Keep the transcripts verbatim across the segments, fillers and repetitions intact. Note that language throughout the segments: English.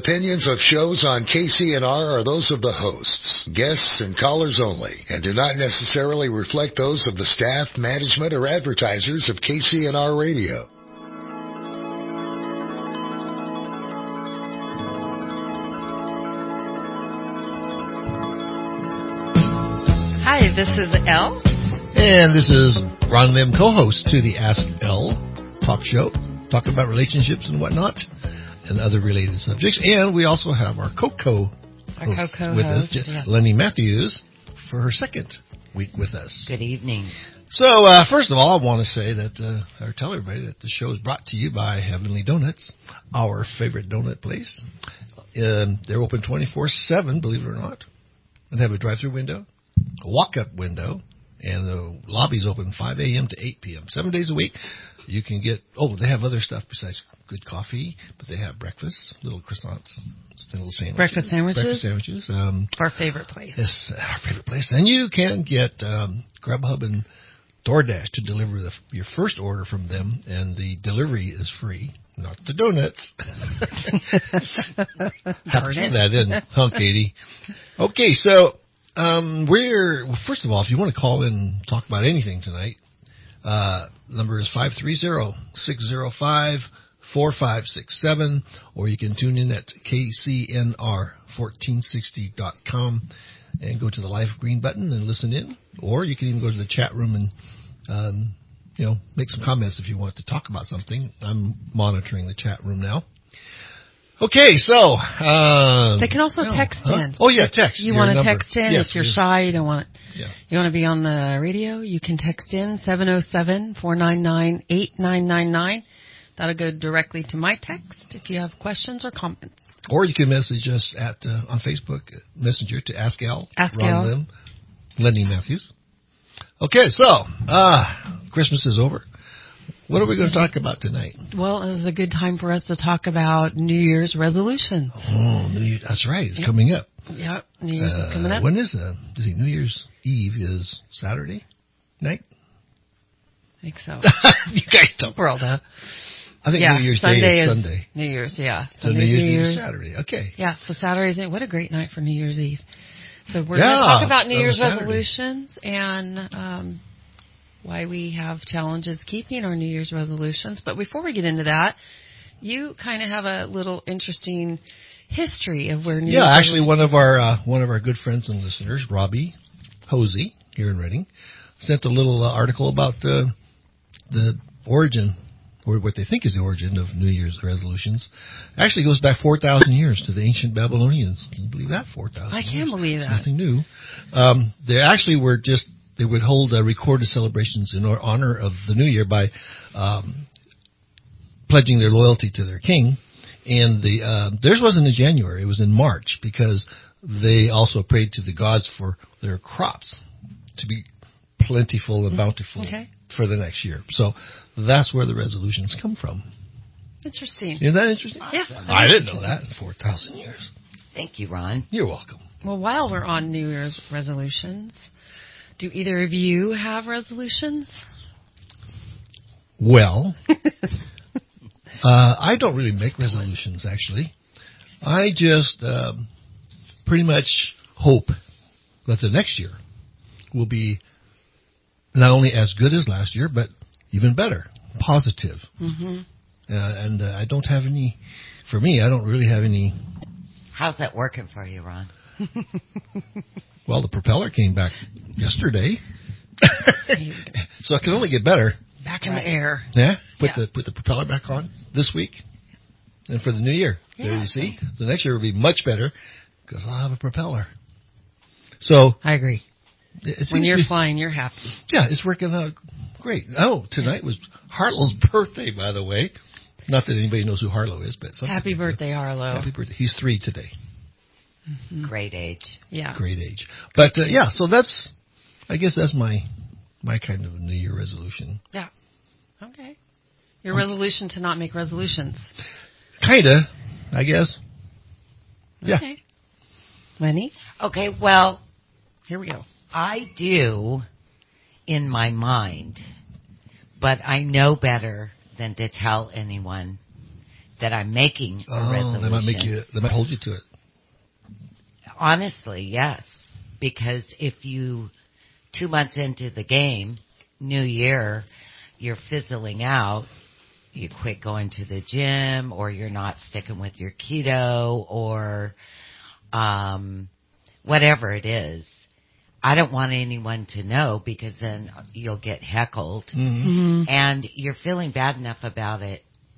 Opinions of shows on K C N R are those of the hosts, guests, and callers only, and do not necessarily reflect those of the staff, management, or advertisers of K C N R Radio. Hi, this is Elle. And this is Ron Lim, co-host to the Ask Elle talk show, talking about relationships and whatnot, and other related subjects. And we also have our co-co Our co-co with host, us, yes. Lenny Matthews, for her second week with us. Good evening. So, uh, first of all, I want to say that, uh, or tell everybody that the show is brought to you by Heavenly Donuts, our favorite donut place. Um, they're open twenty-four seven, believe it or not. And they have a drive-through window, a walk-up window, and the lobby's open five a.m. to eight p.m. Seven days a week. You can get, oh, they have other stuff besides good coffee, but they have breakfast, little croissants, little sandwiches. Breakfast sandwiches? Breakfast sandwiches. Um, Our favorite place. Yes, our favorite place. And you can get um, Grubhub and DoorDash to deliver the, your first order from them, and the delivery is free, not the donuts. Have to throw that in, huh, Katie? Okay, so um, we're, well, first of all, if you want to call in and talk about anything tonight, uh, number is five three zero, six zero five, four five six seven, or you can tune in at K C N R fourteen sixty dot com and go to the live green button and listen in, or you can even go to the chat room and, um, you know, make some comments if you want to talk about something. I'm monitoring the chat room now. Okay, so um, They can also no, text huh? in. Oh yeah, text. You your want to number. text in Yes, if you're yes. shy, you don't want Yeah. you want to be on the radio, you can text in seven oh seven, four nine nine, eight nine nine nine. That'll go directly to my text if you have questions or comments. Or you can message us at uh, on Facebook Messenger to Ask Al, Ask Ron Al. Lim, Lenny Matthews. Okay, so uh, Christmas is over. What are we going to talk about tonight? Well, this is a good time for us to talk about New Year's resolution. Oh, New Year, that's right. It's Yep. coming up. Yep, New Year's Uh, is coming up. When is uh, I think New Year's Eve is Saturday night? I think so. You guys don't. World, huh? I think Yeah, New Year's Sunday Day is, is Sunday. New Year's, yeah. So Sunday New Year's, New Eve Year's. is Saturday. Okay. Yeah, so Saturday's what a great night for New Year's Eve. So we're Yeah, going to talk about New on a Year's Saturday. resolutions and um, why we have challenges keeping our New Year's resolutions. But before we get into that, you kind of have a little interesting history of where New Yeah, Year's actually, one of our uh, one of our good friends and listeners, Robbie Hosey, here in Reading, sent a little uh, article about uh, the origin, or what they think is the origin of New Year's resolutions. Actually, goes back four thousand years to the ancient Babylonians. Can you believe that? Four thousand. I can't believe that. Nothing new. Um, they actually were just they would hold uh, recorded celebrations in honor of the New Year by um, pledging their loyalty to their king. And the uh, theirs wasn't in January; it was in March, because they also prayed to the gods for their crops to be plentiful and bountiful Okay. for the next year. So that's where the resolutions come from. Interesting. Isn't that interesting? Yeah. I didn't know that in four thousand years. Thank you, Ron. You're welcome. Well, while we're on New Year's resolutions, do either of you have resolutions? Well, uh, I don't really make resolutions, actually. I just um, pretty much hope that the next year will be not only as good as last year, but even better, positive. Mm-hmm. Uh, and uh, I don't have any, for me, I don't really have any. How's that working for you, Ron? Well, the propeller came back yesterday, so it can only get better. Back in Right. the air. Yeah, put Yeah. the put the propeller back on this week, and for the new year. There Yeah. you see. So next year will be much better because I'll have a propeller. So I agree. it When seems you're to be- flying, you're happy. yeah, it's working out great. Oh, tonight was Harlow's birthday, by the way. Not that anybody knows who Harlow is, but some Happy people do. birthday, Harlow. Happy birthday! He's three today. Great age. Yeah. Great age. But uh, yeah, so that's, I guess that's my my kind of New Year resolution. Yeah. Okay. Your resolution to not make resolutions. Kinda, I guess. Yeah. Okay. Lenny, Okay, well, here we go. I do in my mind, but I know better than to tell anyone that I'm making a Oh, resolution. they might make you. They might hold you to it. Honestly, yes. Because if you, two months into the game, new year, you're fizzling out, you quit going to the gym, or you're not sticking with your keto, or um, whatever it is, I don't want anyone to know, because then you'll get heckled. Mm-hmm. Mm-hmm. And you're feeling bad enough about it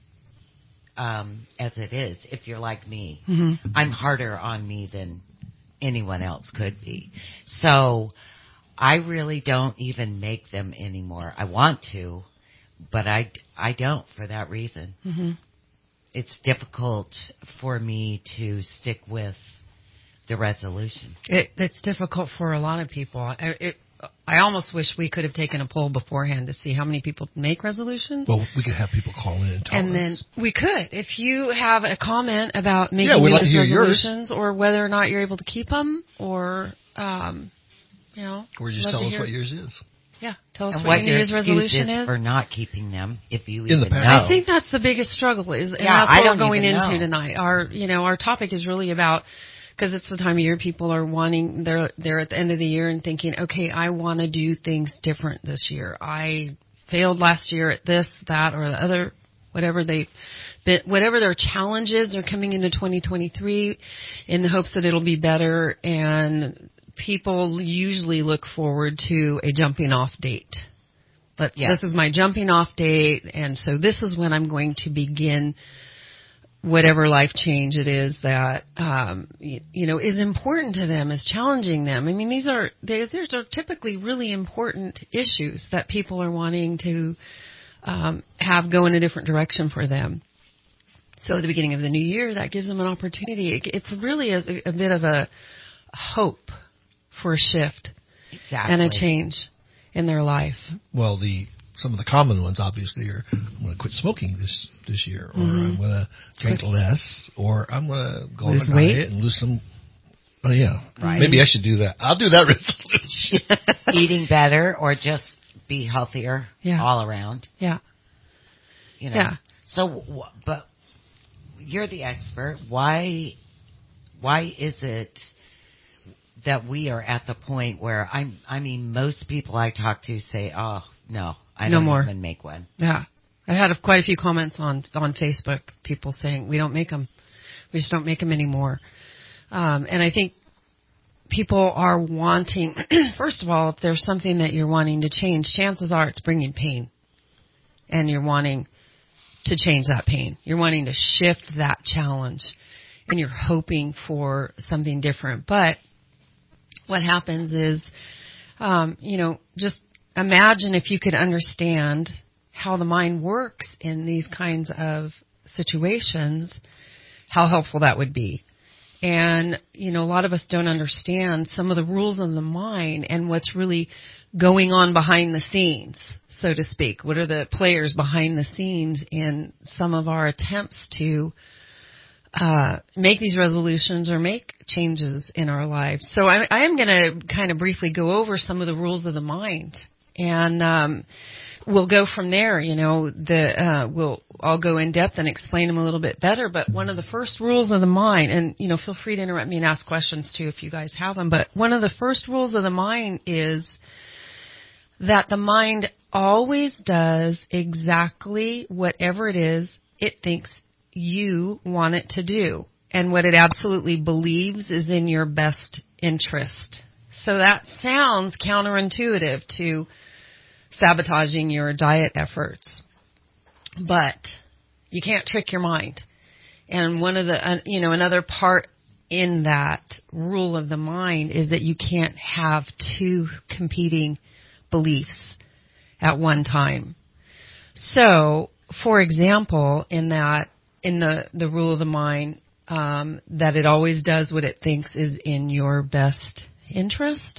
um, as it is. If you're like me, Mm-hmm. I'm harder on me than anyone else could be. So I really don't even make them anymore. I want to, but I, I don't for that reason. Mm-hmm. It's difficult for me to stick with the resolution. It, it's difficult for a lot of people. I, it, I almost wish we could have taken a poll beforehand to see how many people make resolutions. Well, we could have people call in and tell And us. then we could. If you have a comment about making Yeah, we'd New like to Year's hear yours. resolutions, or whether or not you're able to keep them, or, um, you know. Or just love tell to us hear- what yours is. Yeah, tell us And what, what your New your Year's excuse resolution is is. for not keeping them, if you In the even past. know. I think that's the biggest struggle is, and Yeah, that's I what don't we're going even into know. tonight. Our, you know, our topic is really about, because it's the time of year people are wanting, they're, they're at the end of the year and thinking, okay, I want to do things different this year. I failed last year at this, that, or the other, whatever they, whatever their challenges, they're coming into twenty twenty-three in the hopes that it'll be better, and people usually look forward to a jumping off date. But Yeah. this is my jumping off date, and so this is when I'm going to begin whatever life change it is that um, you, you know is important to them, is challenging them. I mean, these are they, these are typically really important issues that people are wanting to um, have go in a different direction for them. So at the beginning of the new year, that gives them an opportunity. It, it's really a, a bit of a hope for a shift Exactly. and a change in their life. Well, the some of the common ones obviously are: I'm going to quit smoking this this year, or Mm-hmm. I'm going to drink less, or I'm going to go Lose on a weight. diet and lose some. Oh yeah, Right. Maybe I should do that. I'll do that resolution. Eating better, or just be healthier Yeah. all around. Yeah. You know. Yeah. So, wh- but you're the expert. Why? Why is it that we are at the point where I'm? I mean, most people I talk to say, "Oh no, I No don't more. even make one." Yeah. I had a, quite a few comments on, on Facebook, people saying, we don't make them. We just don't make them anymore. Um, and I think people are wanting, first of all, if there's something that you're wanting to change, chances are it's bringing pain. And you're wanting to change that pain. You're wanting to shift that challenge. And you're hoping for something different. But what happens is, um, you know, just imagine if you could understand how the mind works in these kinds of situations, how helpful that would be. And, you know, a lot of us don't understand some of the rules of the mind and what's really going on behind the scenes, so to speak. What are the players behind the scenes in some of our attempts to uh, make these resolutions or make changes in our lives? So I, I am going to kind of briefly go over some of the rules of the mind. And um, we'll go from there. You know, the uh, we'll I'll go in depth and explain them a little bit better. But one of the first rules of the mind, and you know, feel free to interrupt me and ask questions too if you guys have them. But one of the first rules of the mind is that the mind always does exactly whatever it is it thinks you want it to do, and what it absolutely believes is in your best interest. So that sounds counterintuitive to sabotaging your diet efforts, but you can't trick your mind. And one of the, uh, you know, another part in that rule of the mind is that you can't have two competing beliefs at one time. So, for example, in that, in the, the rule of the mind, um, that it always does what it thinks is in your best interest.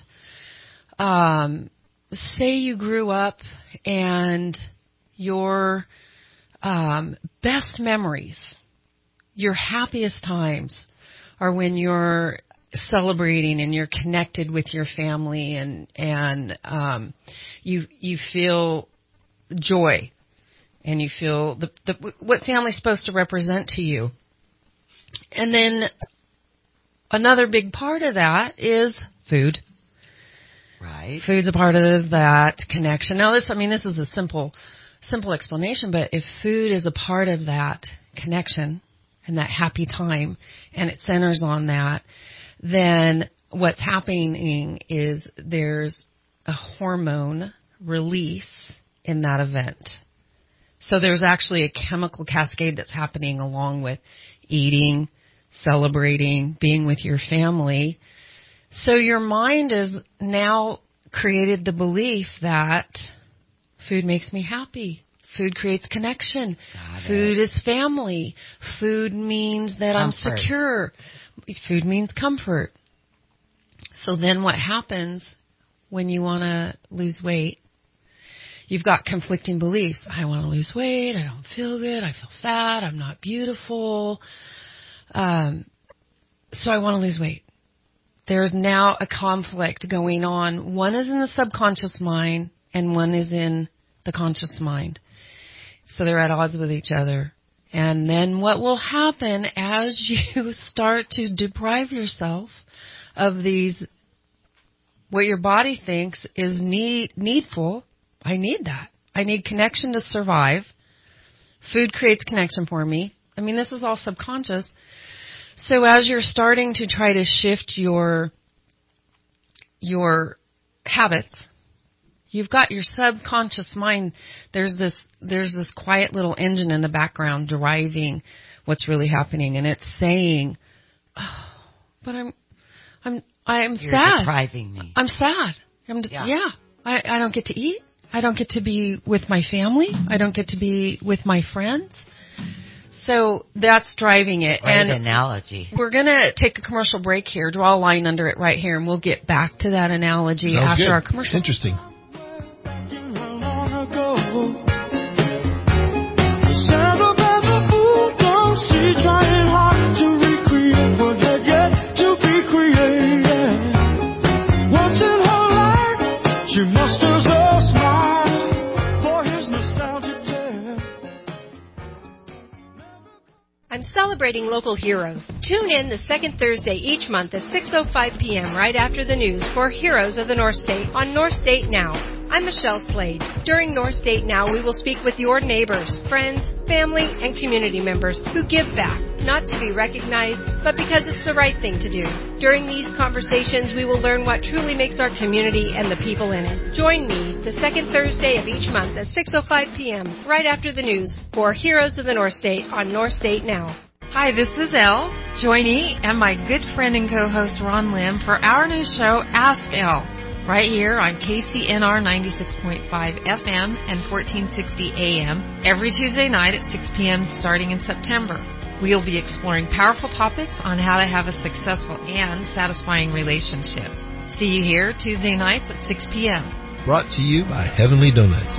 Um, say you grew up and your um, best memories, your happiest times are when you're celebrating and you're connected with your family and and um, you you feel joy and you feel the, the what family's supposed to represent to you. And then another big part of that is food. Right. Food's a part of that connection. Now, this, I mean, this is a simple, simple explanation, but if food is a part of that connection and that happy time, and it centers on that, then what's happening is there's a hormone release in that event. So there's actually a chemical cascade that's happening along with eating, celebrating, being with your family. So your mind has now created the belief that food makes me happy. Food creates connection. Food is family. Food means that comfort. I'm secure. Food means comfort. So then what happens when you want to lose weight? You've got conflicting beliefs. I want to lose weight. I don't feel good. I feel fat. I'm not beautiful. Um, so I want to lose weight. There's now a conflict going on. One is in the subconscious mind and one is in the conscious mind. So they're at odds with each other. And then what will happen as you start to deprive yourself of these, what your body thinks is need, needful. I need that. I need connection to survive. Food creates connection for me. I mean, this is all subconscious. So as you're starting to try to shift your your habits, you've got your subconscious mind. There's this there's this quiet little engine in the background driving what's really happening, and it's saying, oh, "But I'm I'm I'm You're sad. Depriving me. I'm sad. I'm yeah. yeah. I, I don't get to eat. I don't get to be with my family. I don't get to be with my friends." So that's driving it. Great and analogy. We're going to take a commercial break here, draw a line under it right here, and we'll get back to that analogy Sounds after good. our commercial. Interesting. I'm celebrating local heroes. Tune in the second Thursday each month at six oh five p.m. right after the news for Heroes of the North State on North State Now. I'm Michelle Slade. During North State Now, we will speak with your neighbors, friends, family, and community members who give back, not to be recognized, but because it's the right thing to do. During these conversations, we will learn what truly makes our community and the people in it. Join me the second Thursday of each month at six oh five p.m. right after the news for Heroes of the North State on North State Now. Hi, this is Elle. Join me and my good friend and co-host Ron Lim for our new show, Ask Elle, right here on K C N R ninety-six point five F M and fourteen sixty A M every Tuesday night at six p.m. starting in September. We'll be exploring powerful topics on how to have a successful and satisfying relationship. See you here Tuesday nights at six p.m. Brought to you by Heavenly Donuts.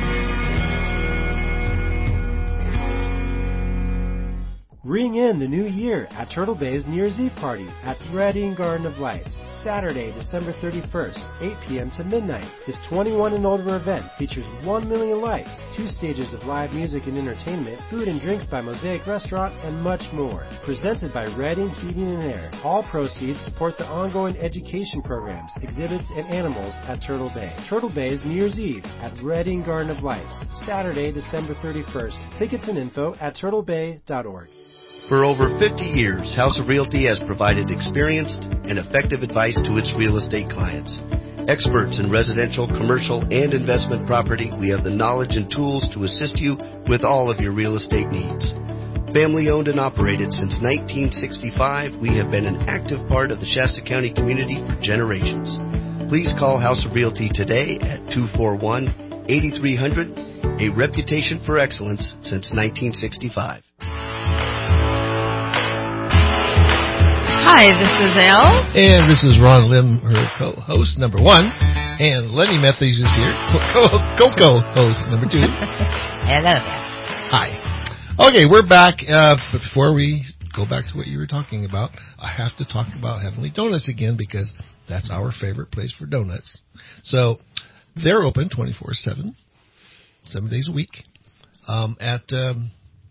Ring in the new year at Turtle Bay's New Year's Eve party at Reading Garden of Lights, Saturday, December thirty-first, eight p.m. to midnight. This twenty-one and older event features one million lights, two stages of live music and entertainment, food and drinks by Mosaic Restaurant, and much more. Presented by Reading Heating and Air. All proceeds support the ongoing education programs, exhibits, and animals at Turtle Bay. Turtle Bay's New Year's Eve at Reading Garden of Lights, Saturday, December thirty-first. Tickets and info at turtle bay dot org. For over fifty years, House of Realty has provided experienced and effective advice to its real estate clients. Experts in residential, commercial, and investment property, we have the knowledge and tools to assist you with all of your real estate needs. Family owned and operated since nineteen sixty-five, we have been an active part of the Shasta County community for generations. Please call House of Realty today at two four one, eight three zero zero, a reputation for excellence since nineteen sixty-five. Hi, this is Elle. And this is Ron Lim, her co-host number one. And Lenny Matthews is here, co-co-host number two. Hello there. Hi. Okay, we're back. Uh, but before we go back to what you were talking about, I have to talk about Heavenly Donuts again because that's our favorite place for donuts. So they're open twenty-four seven, seven days a week. um, at um,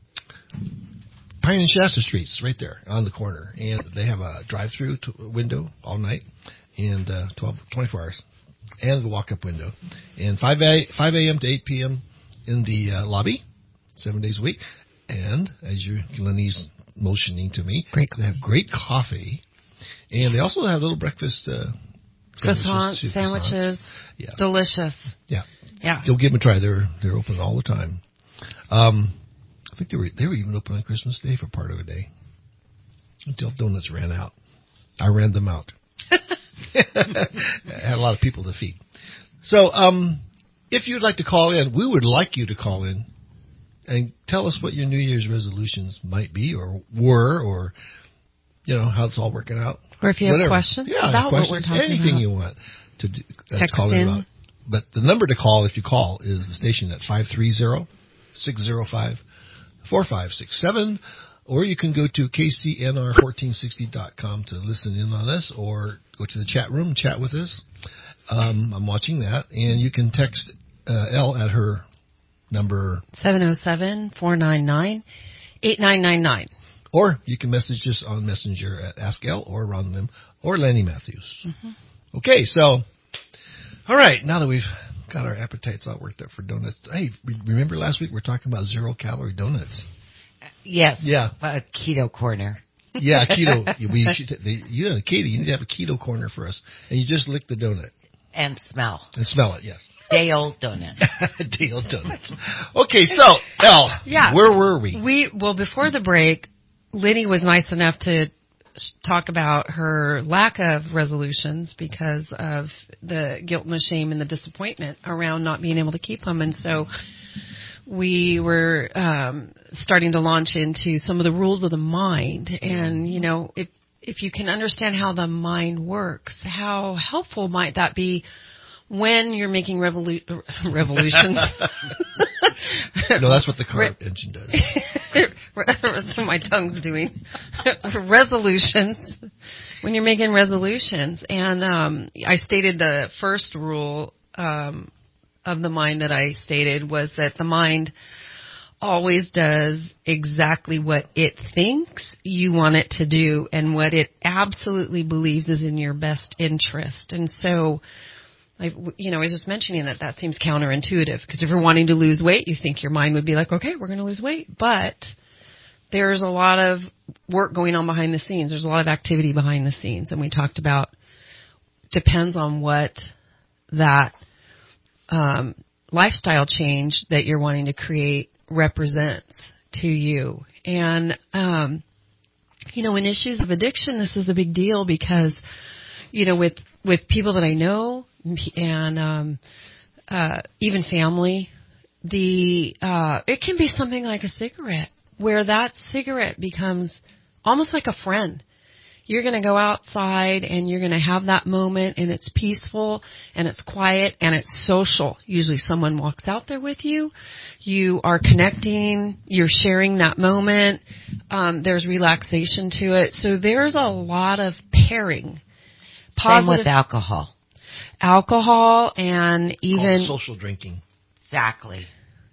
Pine and Shasta Streets, right there on the corner. And they have a drive-through t- window all night and uh, twelve, twenty-four hours. And the walk-up window. And five a.m. to eight p.m. in the uh, lobby, seven days a week. And, as you, Lenny's motioning to me, great. They have great coffee. And they also have little breakfast uh, croissants, sandwiches. sandwiches. Yeah. Delicious. Yeah. Yeah. You'll give them a try. They're they're open all the time. Um, I think they were they were even open on Christmas Day for part of a day. Until donuts ran out. I ran them out. I had a lot of people to feed. So, um, if you'd like to call in, we would like you to call in and tell us what your New Year's resolutions might be or were, or, you know, how it's all working out. Or if you have Whatever. questions yeah, about questions, what we're talking anything about. you want to do, uh, Text call in in. about. But the number to call, if you call, is the station at five three zero, six zero five, four five six seven. Or you can go to K C N R fourteen sixty dot com to listen in on us, or go to the chat room and chat with us. Um, I'm watching that. And you can text uh, Elle at her number seven oh seven, four nine nine, eight nine nine nine. Or you can message us on Messenger at Ask Elle or Ron Lim or Lanny Matthews. Mm-hmm. Okay, so, all right, now that we've got our appetites all worked up for donuts. Hey, remember last week we were talking about zero-calorie donuts? Yes. Yeah. A keto corner. Yeah, keto. We should, they, yeah, Katie, you need to have a keto corner for us. And you just lick the donut. And smell. And smell it, yes. Day old donut. Day old donuts. Okay, so, Elle, yeah. where were we? We well, before the break, Lenny was nice enough to talk about her lack of resolutions because of the guilt and the shame and the disappointment around not being able to keep them. And so we were um, starting to launch into some of the rules of the mind. And, you know, if if you can understand how the mind works, how helpful might that be when you're making revolu- revolutions? No, that's what the car Re- engine does. That's what my tongue's doing. Resolutions. When you're making resolutions. And um, I stated the first rule um, of the mind that I stated was that the mind always does exactly what it thinks you want it to do and what it absolutely believes is in your best interest. And so, like, you know, I was just mentioning that that seems counterintuitive because if you're wanting to lose weight, you think your mind would be like, okay, we're going to lose weight. But there's a lot of work going on behind the scenes. There's a lot of activity behind the scenes. And we talked about depends on what that um, lifestyle change that you're wanting to create represents to you. And, um, you know, in issues of addiction, this is a big deal because, you know, with, with people that I know and um, uh, even family, the uh, it can be something like a cigarette where that cigarette becomes almost like a friend. You're going to go outside and you're going to have that moment and it's peaceful and it's quiet and it's social. Usually someone walks out there with you. You are connecting. You're sharing that moment. Um, there's relaxation to it. So there's a lot of pairing. Positive, Same with alcohol. Alcohol and even... Called social drinking. Exactly.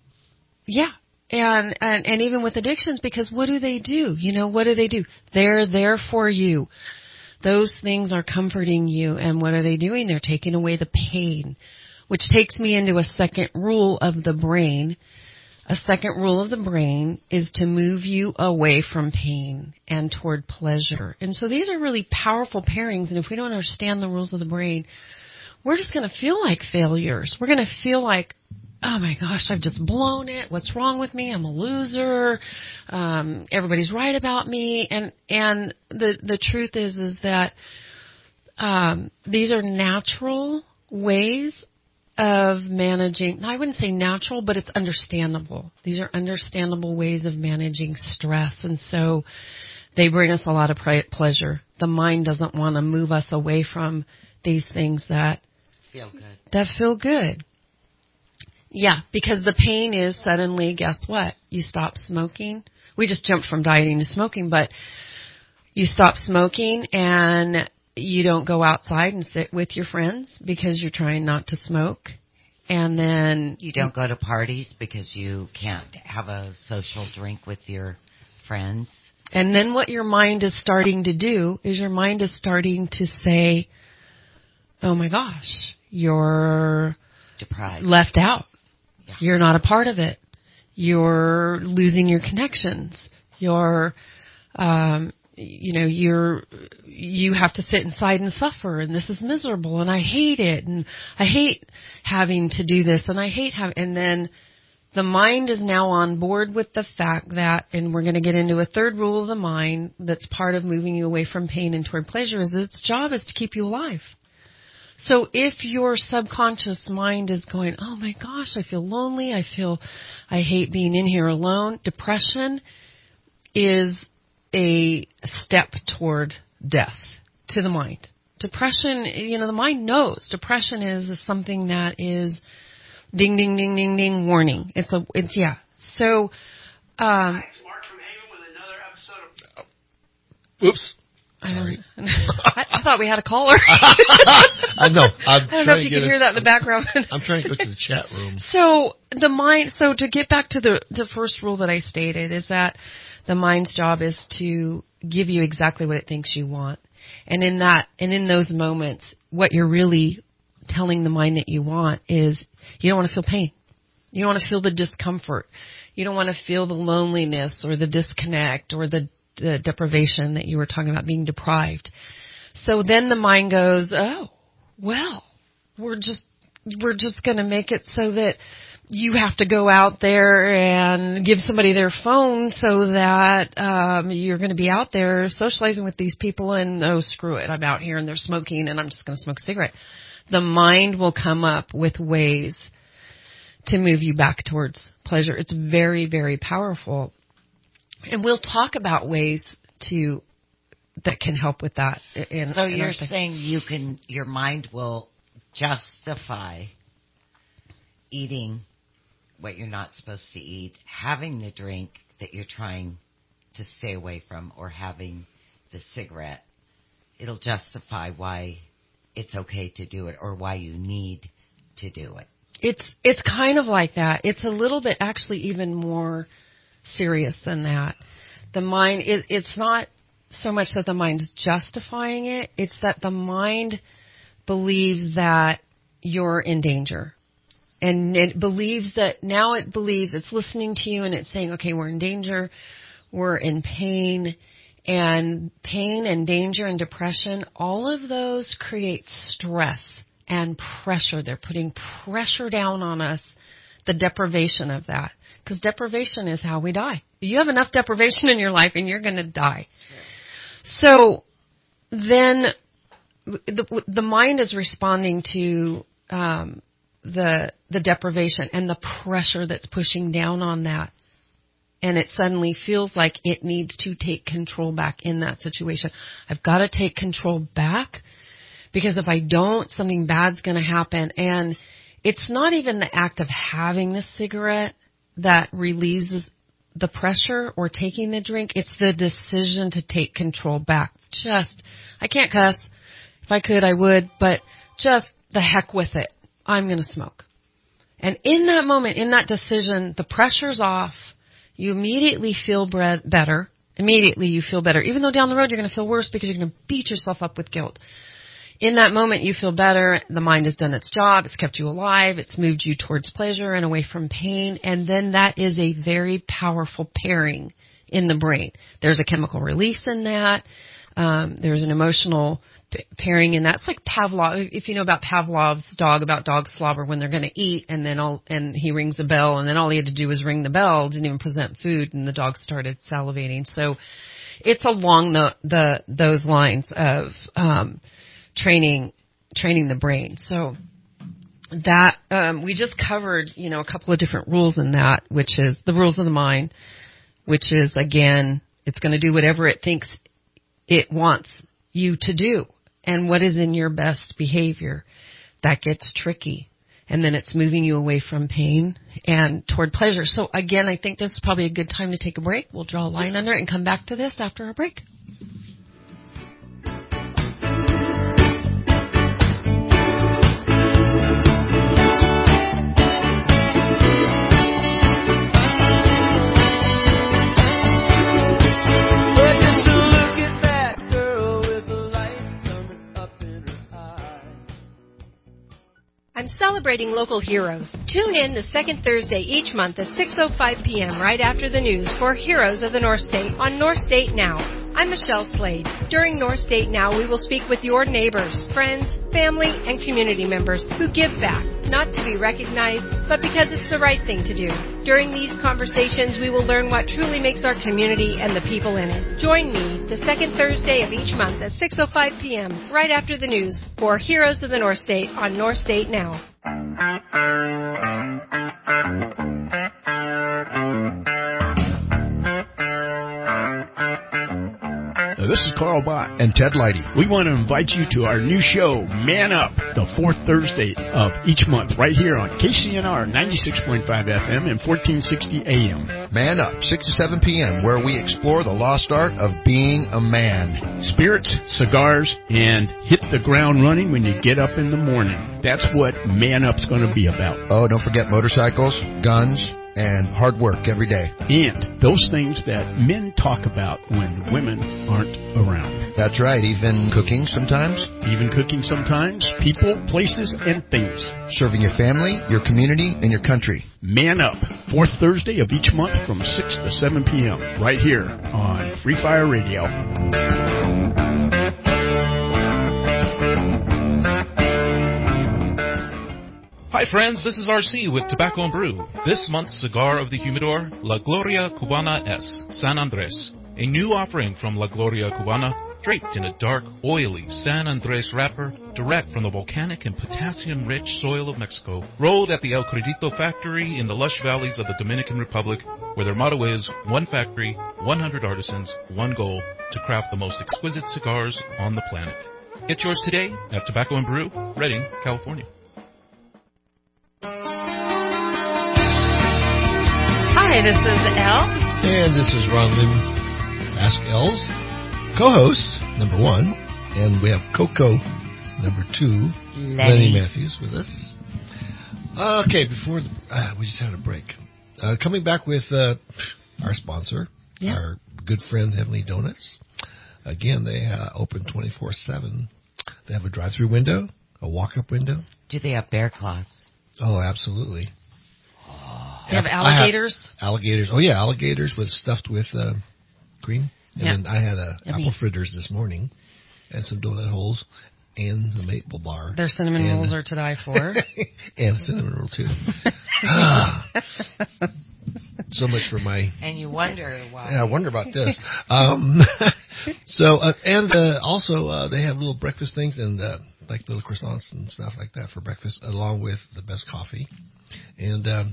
Yeah. And, and and even with addictions, because what do they do? You know, what do they do? They're there for you. Those things are comforting you. And what are they doing? They're taking away the pain, which takes me into a second rule of the brain. A second rule of the brain is to move you away from pain and toward pleasure. And so these are really powerful pairings. And if we don't understand the rules of the brain, we're just going to feel like failures. We're going to feel like, oh my gosh, I've just blown it. What's wrong with me? I'm a loser. Um, everybody's right about me. And, and the, the truth is, is that, um, these are natural ways of managing. I wouldn't say natural, but it's understandable. These are understandable ways of managing stress. And so they bring us a lot of pleasure. The mind doesn't want to move us away from these things that feel good. That feel good. Yeah, because the pain is suddenly, guess what? You stop smoking. We just jumped from dieting to smoking, but you stop smoking and you don't go outside and sit with your friends because you're trying not to smoke. And then You don't go to parties because you can't have a social drink with your friends. And then what your mind is starting to do is your mind is starting to say, oh my gosh, you're Deprived. left out. Yeah. You're not a part of it. You're losing your connections. You're, um, you know, you're, you have to sit inside and suffer, and this is miserable, and I hate it, and I hate having to do this, and I hate having, and then the mind is now on board with the fact that, and we're going to get into a third rule of the mind that's part of moving you away from pain and toward pleasure, is its job is to keep you alive. So if your subconscious mind is going, oh my gosh, I feel lonely, I feel, I hate being in here alone, depression is a step toward death to the mind. Depression, you know, the mind knows. Depression is something that is ding, ding, ding, ding, ding, warning. It's a, it's, yeah. So, um, Hi, it's Mark from Haven with another episode of... Oops. I don't, I, I thought we had a caller. I know. I'm I don't know trying if you to can get hear us- that in the background. I'm trying to go to the chat room. So the mind, so to get back to the, the first rule that I stated is that the mind's job is to give you exactly what it thinks you want. And in that, and in those moments, what you're really telling the mind that you want is you don't want to feel pain. You don't want to feel the discomfort. You don't want to feel the loneliness or the disconnect or the, the deprivation that you were talking about, being deprived. So then the mind goes, oh, well, we're just, we're just going to make it so that you have to go out there and give somebody their phone so that um, you're going to be out there socializing with these people, and oh, screw it, I'm out here and they're smoking and I'm just going to smoke a cigarette. The mind will come up with ways to move you back towards pleasure. It's very, very powerful. And we'll talk about ways to that can help with that. In, So in you're our thing. saying you can, your mind will justify eating what you're not supposed to eat, having the drink that you're trying to stay away from, or having the cigarette. It'll justify why it's okay to do it or why you need to do it. It's it's kind of like that. It's a little bit actually even more serious than that. The mind, it, it's not so much that the mind's justifying it. It's that the mind believes that you're in danger. And it believes that, now it believes, it's listening to you and it's saying, okay, we're in danger, we're in pain, and pain and danger and depression, all of those create stress and pressure. They're putting pressure down on us, the deprivation of that. Because deprivation is how we die. You have enough deprivation in your life and you're going to die. So then the, the mind is responding to um, the the deprivation and the pressure that's pushing down on that. And it suddenly feels like it needs to take control back in that situation. I've got to take control back, because if I don't, something bad's going to happen. And it's not even the act of having the cigarette that relieves the pressure or taking the drink. It's the decision to take control back. Just, I can't cuss. If I could, I would. But just the heck with it. I'm going to smoke. And in that moment, in that decision, the pressure's off. You immediately feel bre- better. Immediately you feel better. Even though down the road you're going to feel worse because you're going to beat yourself up with guilt. In that moment you feel better. The mind has done its job. It's kept you alive. It's moved you towards pleasure and away from pain. And then that is a very powerful pairing in the brain. There's a chemical release in that. Um, there's an emotional p- pairing in that. It's like Pavlov. If you know about Pavlov's dog, about dog slobber, when they're going to eat, and then all, and he rings a bell, and then all he had to do was ring the bell, didn't even present food, and the dog started salivating. So it's along the, the those lines of um, training training the brain. So that um, we just covered, you know, a couple of different rules in that, which is the rules of the mind, which is, again, it's going to do whatever it thinks it wants you to do, and what is in your best behavior. That gets tricky. And then it's moving you away from pain and toward pleasure. So again, I think this is probably a good time to take a break. We'll draw a line under it and come back to this after our break. I'm celebrating local heroes. Tune in the second Thursday each month at six oh five p.m. right after the news for Heroes of the North State on North State Now. I'm Michelle Slade. During North State Now, we will speak with your neighbors, friends, family, and community members who give back, not to be recognized, but because it's the right thing to do. During these conversations, we will learn what truly makes our community and the people in it. Join me the second Thursday of each month at six oh five p.m. right after the news for Heroes of the North State on North State Now. This is Carl Bott and Ted Leidy. We want to invite you to our new show, Man Up, the fourth Thursday of each month, right here on K C N R ninety-six point five F M and fourteen sixty A M. Man Up, six to seven p.m., where we explore the lost art of being a man. Spirits, cigars, and hit the ground running when you get up in the morning. That's what Man Up's going to be about. Oh, don't forget motorcycles, guns, and hard work every day. And those things that men talk about when women aren't around. That's right, even cooking sometimes. Even cooking sometimes. People, places, and things. Serving your family, your community, and your country. Man Up, fourth Thursday of each month from six to seven p.m. right here on Free Fire Radio. Hi friends, this is R C with Tobacco and Brew. This month's cigar of the humidor, La Gloria Cubana S, San Andres. A new offering from La Gloria Cubana, draped in a dark, oily San Andres wrapper, direct from the volcanic and potassium-rich soil of Mexico. Rolled at the El Credito factory in the lush valleys of the Dominican Republic, where their motto is, one factory, one hundred artisans, one goal, to craft the most exquisite cigars on the planet. Get yours today at Tobacco and Brew, Redding, California. Hi, this is Elle. And this is Ron Lim, Ask Elle's co-host, number one. And we have Coco, number two. Lenny, Lenny Matthews with us. Okay, before the, uh, we just had a break. Uh, coming back with uh, our sponsor, yeah. our good friend Heavenly Donuts. Again, they uh, open twenty-four seven. They have a drive-through window, a walk-up window. Do they have bear claws? Oh, absolutely. They have alligators? Have alligators. Oh, yeah, alligators with stuffed with uh, cream. And yeah. then I had a Yummy. apple fritters this morning and some donut holes and the maple bar. Their cinnamon and, rolls are to die for. And cinnamon roll, too. So much for my... And you wonder why. Yeah, I wonder about this. um, so, uh, and uh, also uh, they have little breakfast things and uh, like little croissants and stuff like that for breakfast, along with the best coffee. And um,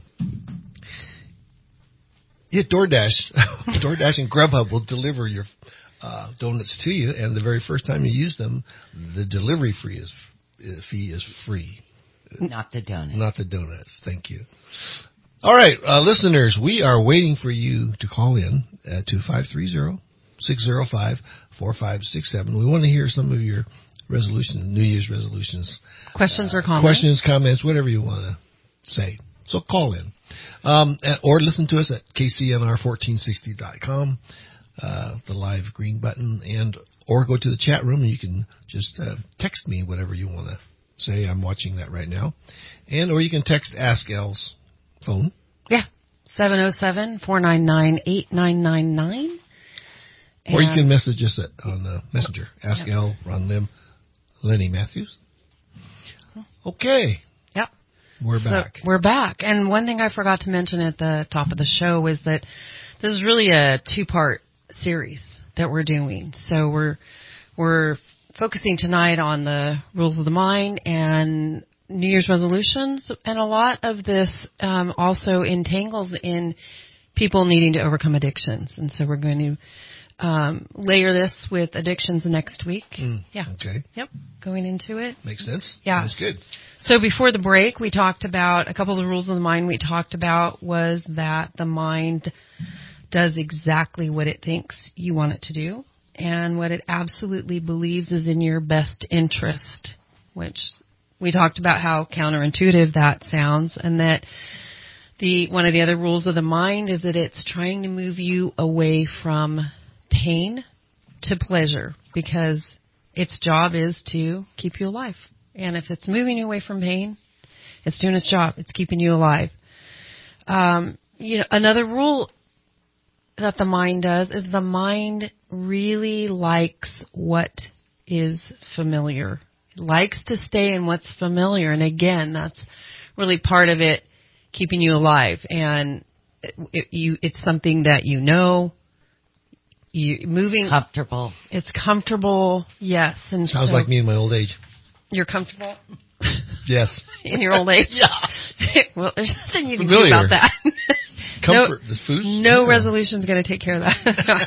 yeah, DoorDash, DoorDash and Grubhub will deliver your uh, donuts to you, and the very first time you use them, the delivery fee is uh, fee is free. Not the donuts. Not the donuts. Thank you. All right, uh, listeners, we are waiting for you to call in at two five three zero, six zero five, four five six seven. We want to hear some of your resolutions, New Year's resolutions. Questions uh, or comments. Questions, comments, whatever you want to say. So call in. Um, at, or listen to us at K C N R fourteen sixty dot com, uh, the live green button, and or go to the chat room and you can just uh, text me whatever you want to say. I'm watching that right now. And or you can text Ask Elle's phone. Yeah, seven oh seven, four nine nine, eight nine nine nine. Or you can message us at, on the Messenger. Ask yep. Elle, Ron Lim, Lenny Matthews. Okay. Yep. We're so back. We're back. And one thing I forgot to mention at the top of the show is that this is really a two-part series that we're doing. So we're we're focusing tonight on the rules of the mind and New Year's resolutions, and a lot of this um, also entangles in people needing to overcome addictions. And so we're going to um, layer this with addictions next week. Mm, yeah. Okay. Yep. Going into it. Makes sense. Yeah. That's good. So before the break, we talked about a couple of the rules of the mind we talked about was that the mind does exactly what it thinks you want it to do and what it absolutely believes is in your best interest, which we talked about how counterintuitive that sounds, and that the one of the other rules of the mind is that it's trying to move you away from pain to pleasure, because its job is to keep you alive. And if it's moving you away from pain, It's doing its job. It's keeping you alive. Um, you know, another rule that the mind does is the mind really likes what is familiar. It likes to stay in what's familiar. And again, that's really part of it, keeping you alive. And it, it, you, it's something that you know. You moving comfortable. It's comfortable. Yes. And sounds so, like me in my old age. You're comfortable? Yes. In your old age? Yeah. Well, there's nothing you Familiar. can do about that. Comfort, no, the food? No yeah. resolution's going to take care of that.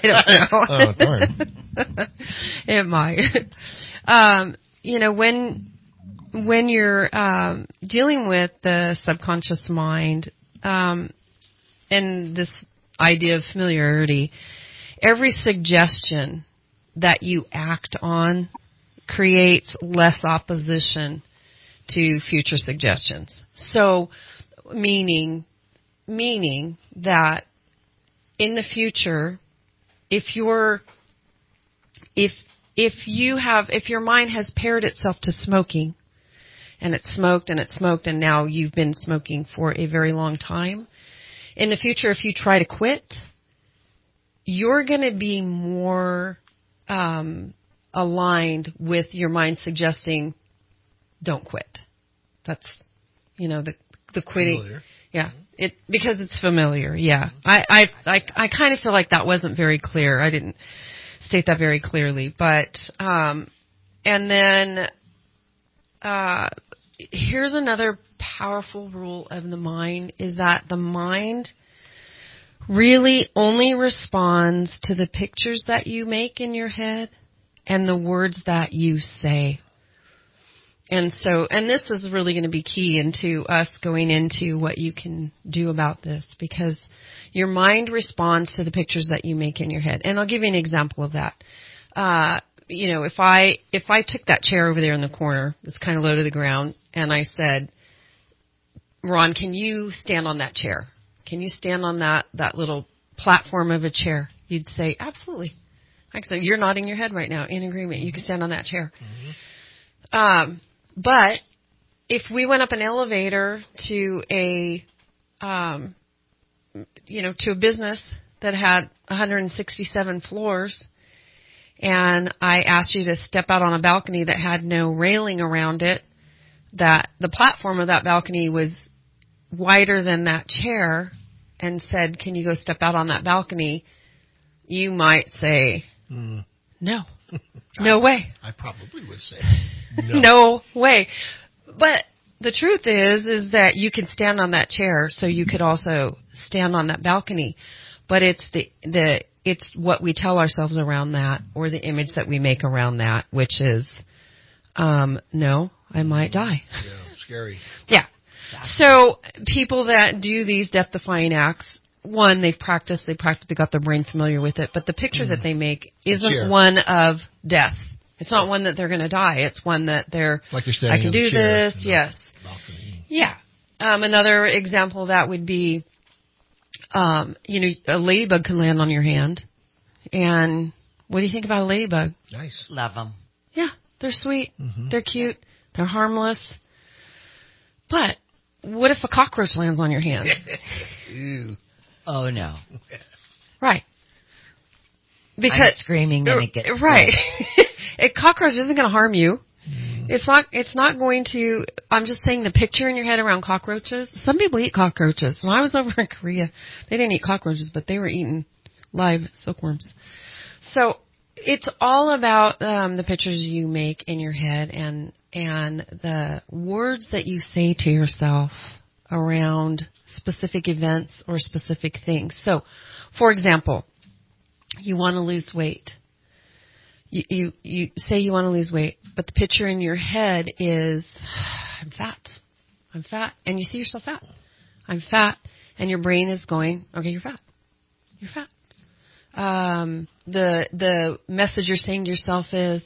I don't know. Oh, darn. It might. Um, you know, when when you're um, dealing with the subconscious mind um, and this idea of familiarity, every suggestion that you act on creates less opposition to future suggestions. So, meaning, meaning that in the future, if you're, if, if you have, if your mind has paired itself to smoking, and it smoked and it smoked and now you've been smoking for a very long time, in the future, if you try to quit, you're going to be more um, aligned with your mind suggesting, "Don't quit." That's, you know, the the quitting. Familiar. Yeah, it because it's familiar. Yeah, I I I, I kind of feel like that wasn't very clear. I didn't state that very clearly, but um, and then uh, here's another powerful rule of the mind: is that the mind really only responds to the pictures that you make in your head and the words that you say. And so, and this is really going to be key into us going into what you can do about this, because your mind responds to the pictures that you make in your head. And I'll give you an example of that. Uh, you know, if I, if I took that chair over there in the corner, it's kind of low to the ground, and I said, "Ron, can you stand on that chair? Can you stand on that, that little platform of a chair?" You'd say, "Absolutely." I said, "You're nodding your head right now, in agreement. You can stand on that chair." Mm-hmm. Um, but if we went up an elevator to a, um, you know, to a business that had one hundred sixty-seven floors, and I asked you to step out on a balcony that had no railing around it, that the platform of that balcony was wider than that chair, and said, "Can you go step out on that balcony?" You might say, mm. "No, no I, way." I probably would say, "No, no way." But the truth is, is that you can stand on that chair, so you could also stand on that balcony. But it's the the it's what we tell ourselves around that, or the image that we make around that, which is, um, "No, I might die." Yeah, scary. Yeah. So people that do these death-defying acts, one, they've practiced, they practiced, they got their brain familiar with it, but the picture mm. that they make isn't chair. one of death. It's not one that they're going to die. It's one that they're, like they're standing I can on do the chair this, yes. Balcony. Yeah. Um, another example of that would be, um, you know, a ladybug can land on your hand. And what do you think about a ladybug? Nice. Love them. Yeah, they're sweet. Mm-hmm. They're cute. They're harmless. But what if a cockroach lands on your hand? Ew. Oh, no. Right. Because I'm screaming when it gets right. A cockroach isn't going to harm you. Mm. It's not. It's not going to. I'm just saying the picture in your head around cockroaches. Some people eat cockroaches. When I was over in Korea, they didn't eat cockroaches, but they were eating live silkworms. So it's all about um, the pictures you make in your head and and the words that you say to yourself around specific events or specific things. So, for example, you want to lose weight. You, you you say you want to lose weight, but the picture in your head is, "I'm fat. I'm fat." And you see yourself fat. "I'm fat." And your brain is going, "Okay, you're fat. You're fat." Um, the the message you're saying to yourself is,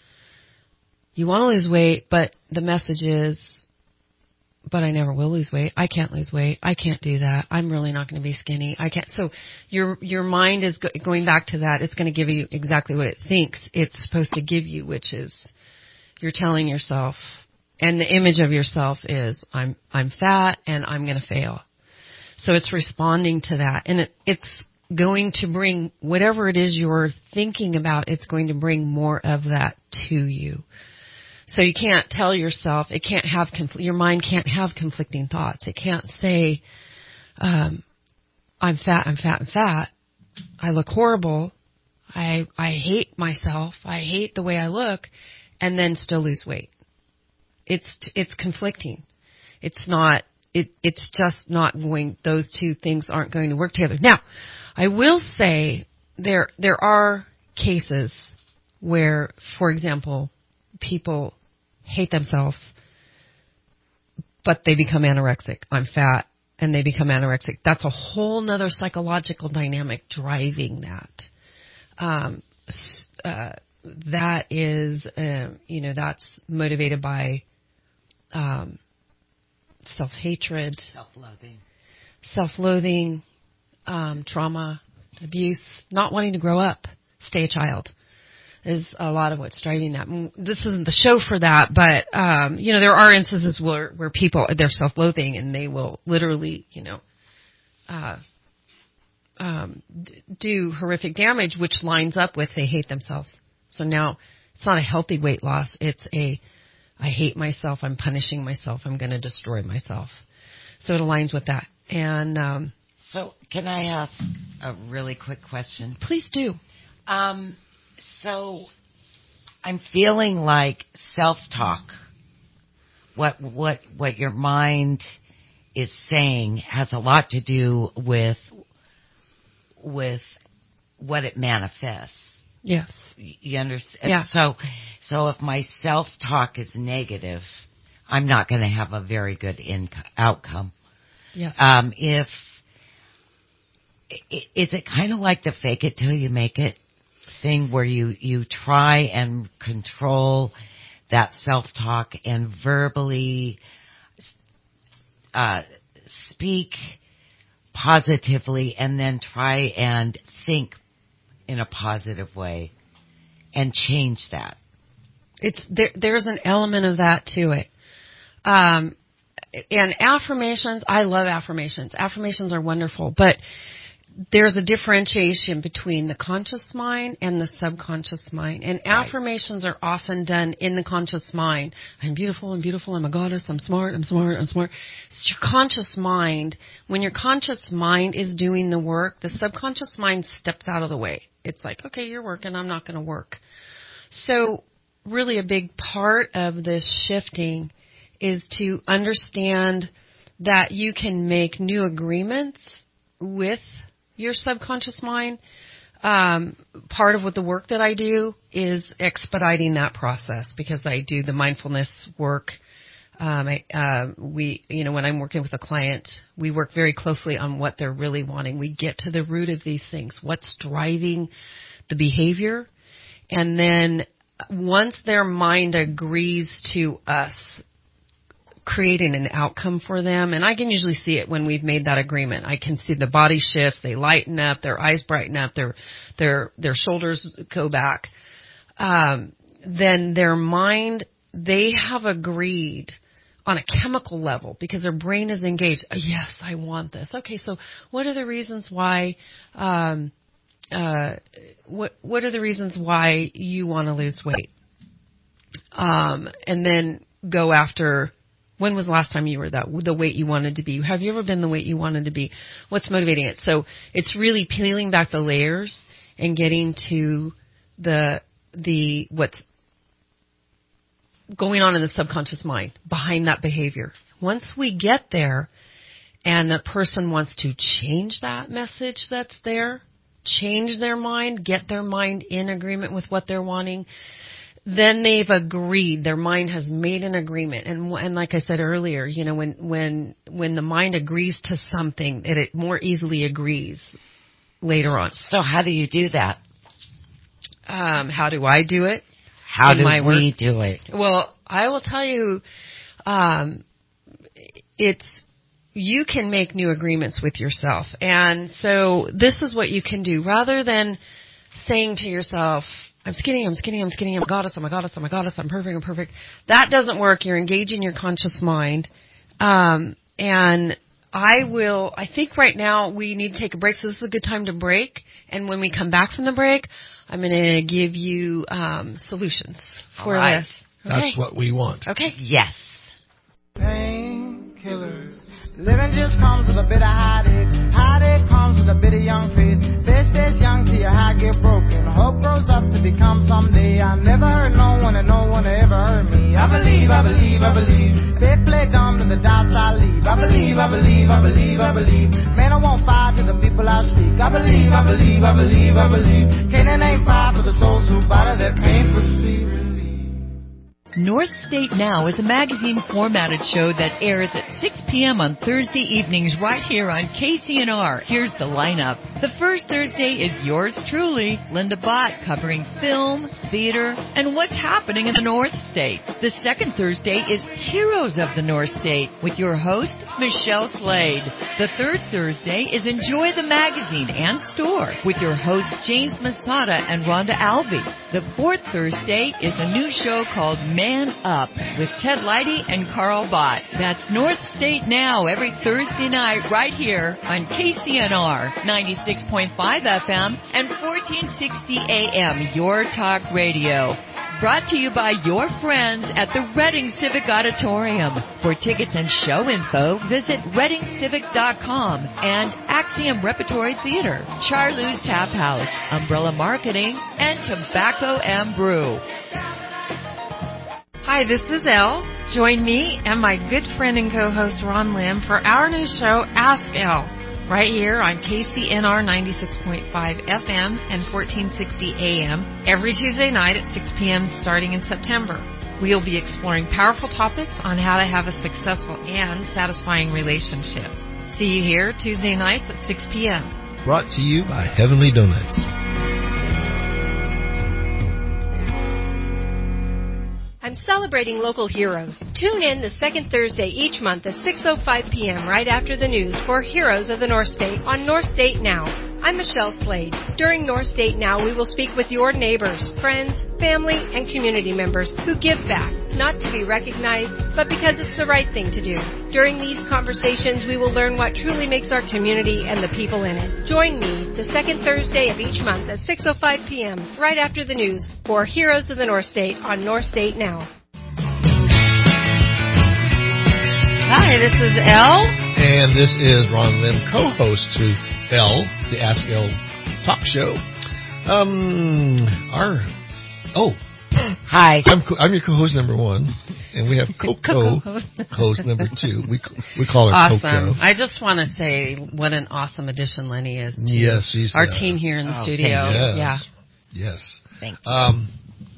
you want to lose weight, but the message is, "But I never will lose weight. I can't lose weight. I can't do that. I'm really not going to be skinny. I can't." So your your mind is go- going back to that. It's going to give you exactly what it thinks it's supposed to give you, which is you're telling yourself, And the image of yourself is, I'm, I'm fat and I'm going to fail. So it's responding to that. And it, it's going to bring whatever it is you're thinking about, it's going to bring more of that to you. So you can't tell yourself, it can't have, confl- your mind can't have conflicting thoughts. It can't say, um, I'm fat, I'm fat, I'm fat. I look horrible. I, I hate myself. I hate the way I look, and then still lose weight. It's, it's conflicting. It's not, it, it's just not going, those two things aren't going to work together. Now, I will say there, there are cases where, for example, people hate themselves, but they become anorexic. I'm fat, and they become anorexic. That's a whole nother psychological dynamic driving that. Um, uh, that is, uh, you know, that's motivated by um, self-hatred, self-loathing, self-loathing, um, trauma, abuse, not wanting to grow up, stay a child. Is a lot of what's driving that. This isn't the show for that, but, um, you know, there are instances where, where people, they're self-loathing and they will literally, you know, uh, um, d- do horrific damage, which lines up with they hate themselves. So now it's not a healthy weight loss. It's a, I hate myself. I'm punishing myself. I'm going to destroy myself. So it aligns with that. And, um, so can I ask a really quick question? Please do. Um, So I'm feeling like self-talk, what what what your mind is saying has a lot to do with with what it manifests. Yes. You understand? Yeah. So so if my self-talk is negative, I'm not going to have a very good inco- outcome. Yes. Um, if is it kind of like the fake it till you make it thing where you, you try and control that self-talk and verbally uh, speak positively and then try and think in a positive way and change that? It's there, there's an element of that to it. Um, and affirmations, I love affirmations. Affirmations are wonderful, but there's a differentiation between the conscious mind and the subconscious mind. And Right. affirmations are often done in the conscious mind. I'm beautiful, I'm beautiful, I'm a goddess, I'm smart, I'm smart, I'm smart. It's your conscious mind. When your conscious mind is doing the work, the subconscious mind steps out of the way. It's like, okay, you're working, I'm not going to work. So really a big part of this shifting is to understand that you can make new agreements with your subconscious mind. Um, part of what the work that I do is expediting that process because I do the mindfulness work. Um, I, uh, we, you know, when I'm working with a client, we work very closely on what they're really wanting. We get to the root of these things. What's driving the behavior? And then once their mind agrees to us creating an outcome for them, and I can usually see it when we've made that agreement. I can see the body shifts, they lighten up, their eyes brighten up, their their their shoulders go back. Um, then their mind, they have agreed on a chemical level because their brain is engaged. Yes, I want this. Okay, so what are the reasons why? Um, uh, what what are the reasons why you want to lose weight? Um, and then go after. When was the last time you were that the weight you wanted to be? Have you ever been the weight you wanted to be? What's motivating it? So it's really peeling back the layers and getting to the the what's going on in the subconscious mind behind that behavior. Once we get there and the person wants to change that message that's there, change their mind, get their mind in agreement with what they're wanting, then they've agreed. Their mind has made an agreement, and and like I said earlier, you know, when when when the mind agrees to something, it, it more easily agrees later on. So how do you do that? Um, how do I do it? How in do my we work? do it? Well, I will tell you, um, it's you can make new agreements with yourself, and so this is what you can do rather than saying to yourself, I'm skinny, I'm skinny, I'm skinny, I'm a goddess, I'm a goddess, I'm a goddess, I'm perfect, I'm perfect. That doesn't work. You're engaging your conscious mind. Um, and I will, I think right now we need to take a break, so this is a good time to break. And when we come back from the break, I'm going to give you um, solutions for right. this. Okay. That's what we want. Okay. Yes. Painkillers. Living just comes with a bit of heartache. Heartache comes with a bit of young faith. Faith stays young till your heart get broken. Hope grows up to become someday. I never heard no one and no one ever heard me. I believe, I believe, I believe. Faith play dumb to the doubts I leave. I believe, I believe, I believe, I believe. Man, I won't fire to the people I speak. I believe, I believe, I believe, I believe. Canaan ain't fire for the souls who bother their pain for sweet relief. North State Now is a magazine-formatted show that airs at six p.m. on Thursday evenings right here on K C N R. Here's the lineup. The first Thursday is yours truly, Linda Bott, covering film, theater, and what's happening in the North State. The second Thursday is Heroes of the North State with your host, Michelle Slade. The third Thursday is Enjoy the Magazine and Store with your hosts, James Masada and Rhonda Alvey. The fourth Thursday is a new show called Man Up with Ted Leidy and Carl Bott. That's North State Now every Thursday night right here on K C N R ninety-six point five F M and fourteen sixty A M, Your Talk Radio. Brought to you by your friends at the Reading Civic Auditorium. For tickets and show info, visit reading civic dot com and Axiom Repertory Theater, Charlou's Tap House, Umbrella Marketing, and Tobacco and Brew. Hi, this is Elle. Join me and my good friend and co-host Ron Lim for our new show, Ask Elle, right here on K C N R ninety-six point five F M and fourteen sixty A M every Tuesday night at six p.m. starting in September. We'll be exploring powerful topics on how to have a successful and satisfying relationship. See you here Tuesday nights at six p.m. Brought to you by Heavenly Donuts. I'm celebrating local heroes. Tune in the second Thursday each month at six oh five p.m. right after the news for Heroes of the North State on North State Now. I'm Michelle Slade. During North State Now, we will speak with your neighbors, friends, family, and community members who give back, not to be recognized, but because it's the right thing to do. During these conversations, we will learn what truly makes our community and the people in it. Join me the second Thursday of each month at six oh five p.m. right after the news for Heroes of the North State on North State Now. Hi, this is Elle. And this is Ron Lim, co-host to Elle, the Ask Elle talk show. Um, our, oh. Hi. I'm, I'm your co-host number one, and we have Coco, host number two. We we call her awesome. Coco. I just want to say what an awesome addition Lenny is to yes, she's our uh, team here in the oh, studio. Yes. Yeah. Yes. Thank you. Um,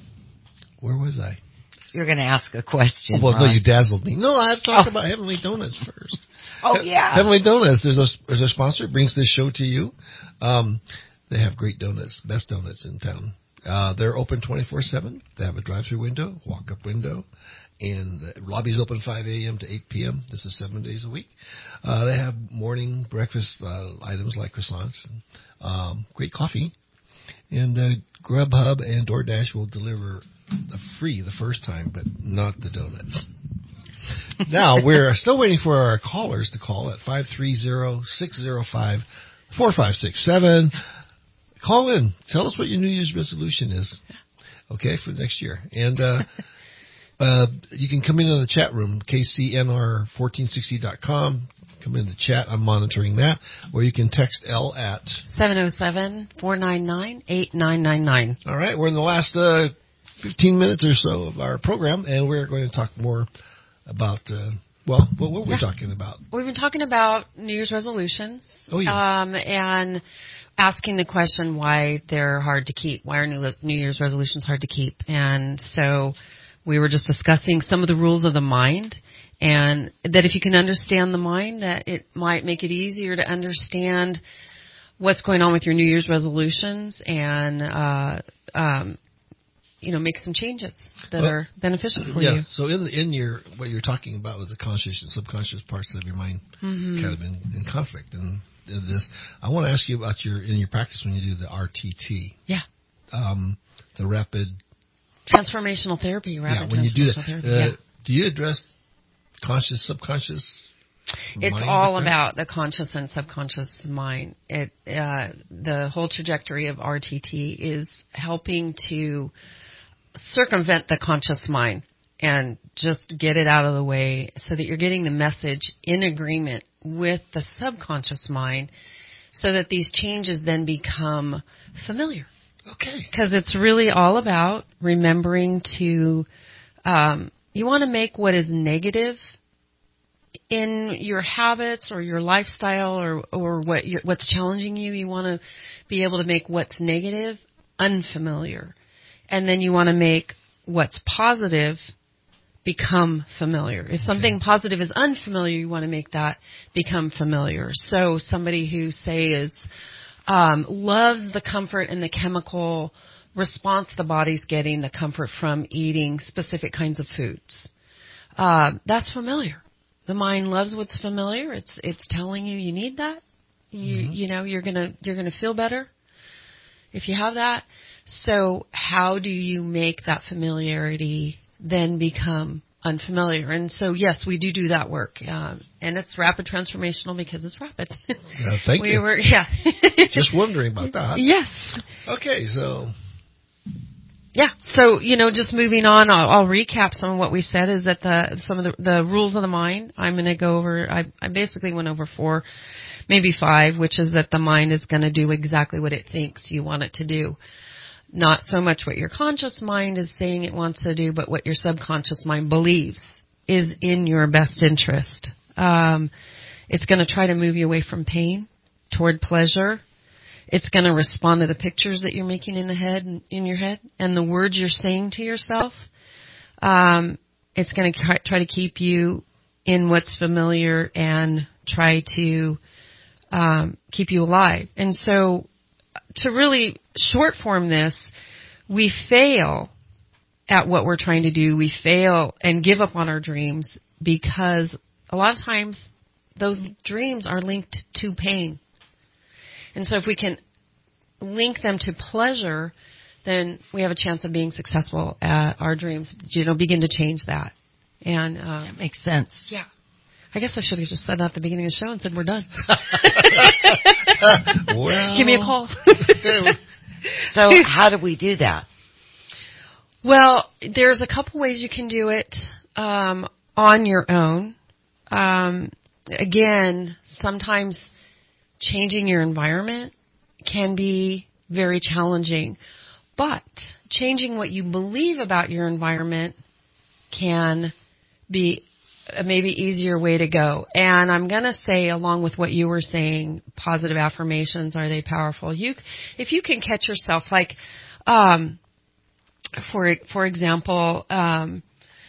where was I? You're going to ask a question. Oh, well, Ron. no, you dazzled me. No, I have to talk Oh. about Heavenly Donuts first. Oh, yeah. Heavenly Donuts. There's a, there's a sponsor. It brings this show to you. Um, they have great donuts, best donuts in town. Uh, they're open twenty-four seven. They have a drive-through window, walk-up window, and the lobby's open five a.m. to eight p.m. This is seven days a week. Uh, they have morning breakfast uh, items like croissants, and, um, great coffee, and uh, Grubhub and DoorDash will deliver the free the first time, but not the donuts. Now, we're still waiting for our callers to call at five three zero, six zero five, four five six seven. Call in. Tell us what your New Year's resolution is, okay, for next year. And uh, uh, you can come in on the chat room, K C N R fourteen sixty dot com. Come in the chat. I'm monitoring that. Or you can text L at seven oh seven, four nine nine, eight nine nine nine. All right. We're in the last uh, fifteen minutes or so of our program, and we're going to talk more about, uh, well, what were we yeah. talking about? We've been talking about New Year's resolutions. Oh, yeah. Um, and asking the question why they're hard to keep. Why are New, New Year's resolutions hard to keep? And so we were just discussing some of the rules of the mind, and that if you can understand the mind, that it might make it easier to understand what's going on with your New Year's resolutions and, uh, um, you know, make some changes that well, are beneficial for yeah, you. So in the, in your what you're talking about with the conscious and subconscious parts of your mind, mm-hmm. kind of in, in conflict and this. I want to ask you about your in your practice when you do the R T T. Yeah. um, the rapid transformational therapy. Rapid yeah, when you do that, therapy, uh, yeah. do you address conscious, subconscious? It's mind all effect? about the conscious and subconscious mind. It uh, the whole trajectory of R T T is helping to circumvent the conscious mind and just get it out of the way so that you're getting the message in agreement with the subconscious mind so that these changes then become familiar. Okay. Because it's really all about remembering to, um, you want to make what is negative in your habits or your lifestyle or, or what you're, what's challenging you, you want to be able to make what's negative unfamiliar. And then you want to make what's positive become familiar. If something okay. positive is unfamiliar, you want to make that become familiar. So somebody who, say, is um, loves the comfort and the chemical response the body's getting, the comfort from eating specific kinds of foods, uh, that's familiar. The mind loves what's familiar. It's it's telling you you need that. You mm-hmm. you know you're gonna you're gonna feel better if you have that. So how do you make that familiarity then become unfamiliar? And so yes, we do do that work, um, and it's rapid transformational because it's rapid. Yeah, thank we you. Were, yeah. Just wondering about that. Yes. Okay, so. Yeah, so, you know, just moving on, I'll, I'll recap some of what we said is that the some of the, the rules of the mind, I'm going to go over, I, I basically went over four, maybe five, which is that the mind is going to do exactly what it thinks you want it to do. Not so much what your conscious mind is saying it wants to do, but what your subconscious mind believes is in your best interest. Um, it's going to try to move you away from pain toward pleasure. It's going to respond to the pictures that you're making in the head, in your head, and the words you're saying to yourself. Um, it's going to try to keep you in what's familiar and try to um, keep you alive. And so, to really short form this, we fail at what we're trying to do. We fail and give up on our dreams because a lot of times those dreams are linked to pain. And so if we can link them to pleasure, then we have a chance of being successful at our dreams. You know, begin to change that. And um, that makes sense. Yeah. I guess I should have just said that at the beginning of the show and said we're done. Well, give me a call. So how do we do that? Well, there's a couple ways you can do it um, on your own. Um, again, sometimes changing your environment can be very challenging, but changing what you believe about your environment can be a maybe easier way to go. And I'm going to say, along with what you were saying, positive affirmations, are they powerful? You, if you can catch yourself, like, um, for for example, um,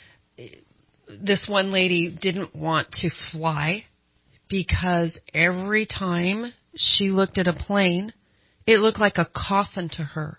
this one lady didn't want to fly because every time she looked at a plane, it looked like a coffin to her.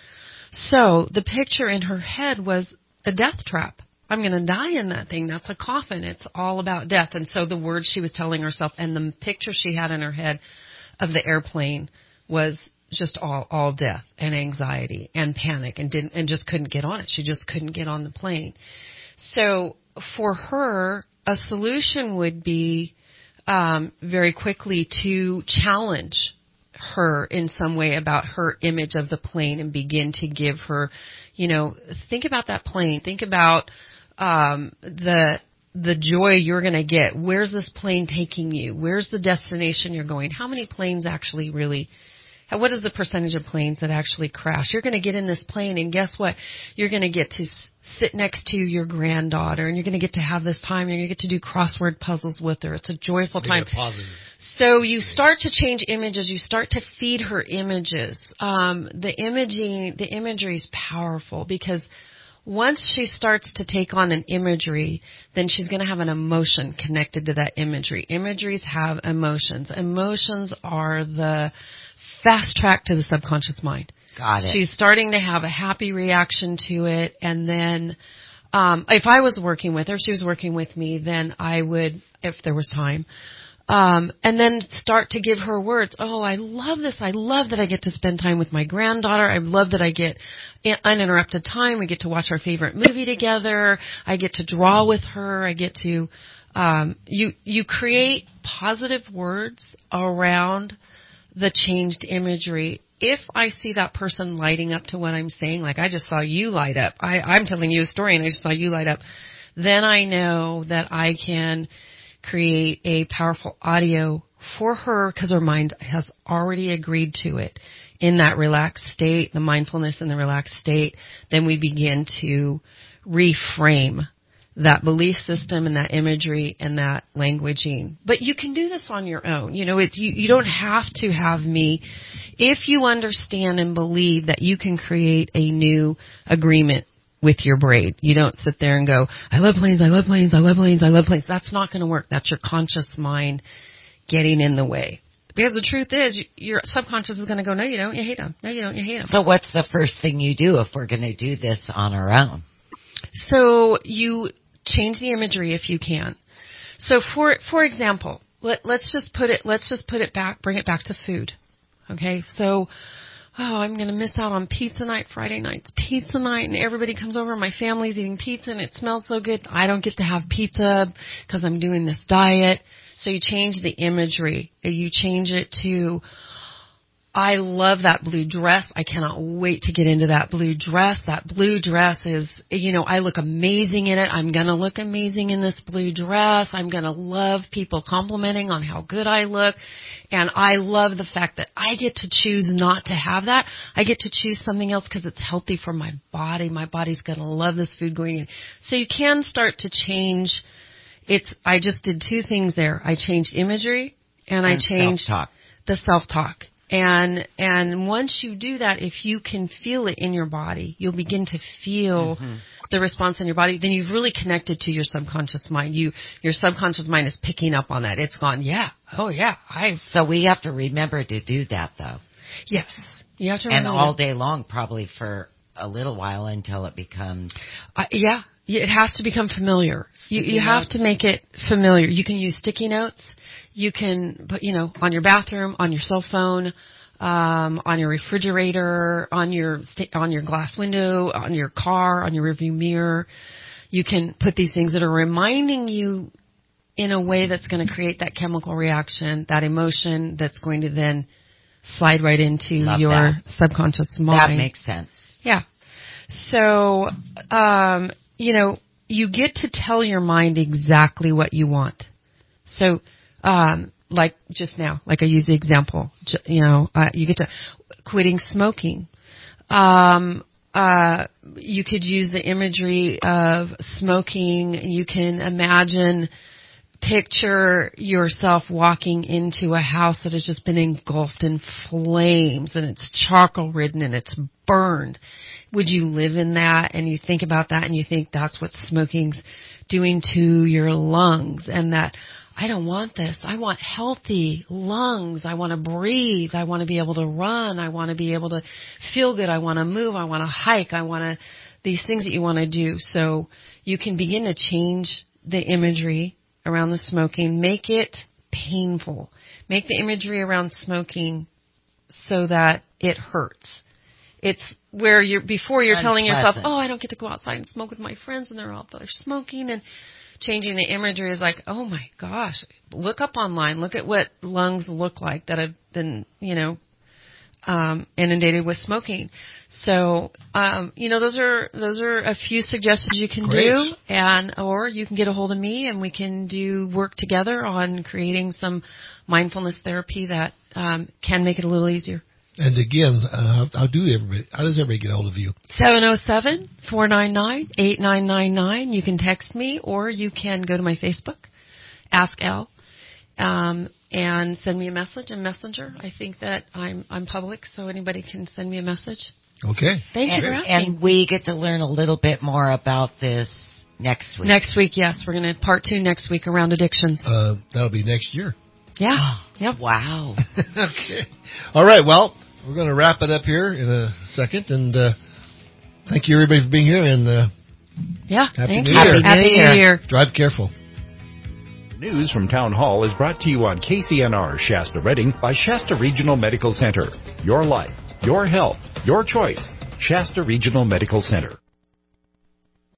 So the picture in her head was a death trap. I'm going to die in that thing. That's a coffin. It's all about death. And so the words she was telling herself and the picture she had in her head of the airplane was just all, all death and anxiety and panic and didn't, and just couldn't get on it. She just couldn't get on the plane. So for her, a solution would be um, very quickly to challenge her in some way about her image of the plane and begin to give her, you know, think about that plane. Think about um, the the joy you're going to get. Where's this plane taking you? Where's the destination you're going? How many planes actually really, what is the percentage of planes that actually crash? You're going to get in this plane, and guess what? You're going to get to sit next to your granddaughter, and you're going to get to have this time. You're going to get to do crossword puzzles with her. It's a joyful time. Positive. So you start to change images. You start to feed her images. Um, the imaging, the imagery is powerful because once she starts to take on an imagery, then she's going to have an emotion connected to that imagery. Imageries have emotions. Emotions are the fast track to the subconscious mind. Got it. She's starting to have a happy reaction to it, and then um, if I was working with her, if she was working with me, then I would, if there was time, Um, and then start to give her words. Oh, I love this. I love that I get to spend time with my granddaughter. I love that I get uninterrupted time. We get to watch our favorite movie together. I get to draw with her. I get to, um, you, you create positive words around the changed imagery. If I see that person lighting up to what I'm saying, like I just saw you light up, I, I'm telling you a story and I just saw you light up, then I know that I can create a powerful audio for her because her mind has already agreed to it in that relaxed state, the mindfulness in the relaxed state. Then we begin to reframe that belief system and that imagery and that languaging. But you can do this on your own. You know, it's, you, you don't have to have me. If you understand and believe that you can create a new agreement with your braid, you don't sit there and go, I love planes, I love planes, I love planes, I love planes. That's not going to work. That's your conscious mind getting in the way. Because the truth is, your subconscious is going to go, no, you don't, you hate them. No, you don't, you hate them. So what's the first thing you do if we're going to do this on our own? So you change the imagery if you can. So for for example, let, let's just put it let's just put it back, bring it back to food. Okay, so oh, I'm going to miss out on pizza night. Friday night's pizza night, and everybody comes over. My family's eating pizza, and it smells so good. I don't get to have pizza because I'm doing this diet. So you change the imagery. You change it to, I love that blue dress. I cannot wait to get into that blue dress. That blue dress is, you know, I look amazing in it. I'm going to look amazing in this blue dress. I'm going to love people complimenting on how good I look. And I love the fact that I get to choose not to have that. I get to choose something else because it's healthy for my body. My body's going to love this food going in. So you can start to change. It's, I just did two things there. I changed imagery and, and I changed self-talk. the self-talk. And, and once you do that, if you can feel it in your body, you'll begin to feel mm-hmm. the response in your body. Then you've really connected to your subconscious mind. You, your subconscious mind is picking up on that. It's gone, yeah, oh yeah, I. So we have to remember to do that though. Yes. You have to remember. And all that. day long, probably for a little while until it becomes. Uh, yeah. It has to become familiar. You, you have to make it familiar. You can use sticky notes. You can put, you know, on your bathroom, on your cell phone, um, on your refrigerator, on your on your glass window, on your car, on your rearview mirror. You can put these things that are reminding you in a way that's going to create that chemical reaction, that emotion that's going to then slide right into Love your that. subconscious mind. That makes sense. Yeah. So, um, you know, you get to tell your mind exactly what you want. So, um, like just now, like I used the example, you know, uh, you get to quitting smoking. Um, uh, you could use the imagery of smoking. You can imagine, picture yourself walking into a house that has just been engulfed in flames and it's charcoal ridden and it's burned. Would you live in that? And you think about that and you think that's what smoking's doing to your lungs, and that I don't want this. I want healthy lungs. I want to breathe. I want to be able to run. I want to be able to feel good. I want to move. I want to hike. I want to, these things that you want to do. So you can begin to change the imagery around the smoking. Make it painful. Make the imagery around smoking so that it hurts. It's where you're, before you're telling yourself, oh, I don't get to go outside and smoke with my friends and they're all there smoking, and changing the imagery is like, oh my gosh, look up online, look at what lungs look like that have been, you know, um, inundated with smoking. So, um, you know, those are, those are a few suggestions you can Great. do, and, or you can get a hold of me and we can do work together on creating some mindfulness therapy that, um, can make it a little easier. And again, uh, how, how do everybody? How does everybody get a hold of you? seven oh seven, four nine nine, eight nine nine nine. You can text me, or you can go to my Facebook, Ask Al, um, and send me a message in Messenger. I think that I'm I'm public, so anybody can send me a message. Okay. Thank and, you for asking. And we get to learn a little bit more about this next week. Next week, yes, we're going to part two next week around addictions. Uh, that'll be next year. Yeah. Yep. Wow. Okay. All right. Well, we're going to wrap it up here in a second, and uh, thank you everybody for being here. And uh, yeah, happy thank New you. Year. Happy New Year. Drive careful. News from Town Hall is brought to you on K C N R Shasta Redding by Shasta Regional Medical Center. Your life, your health, your choice. Shasta Regional Medical Center.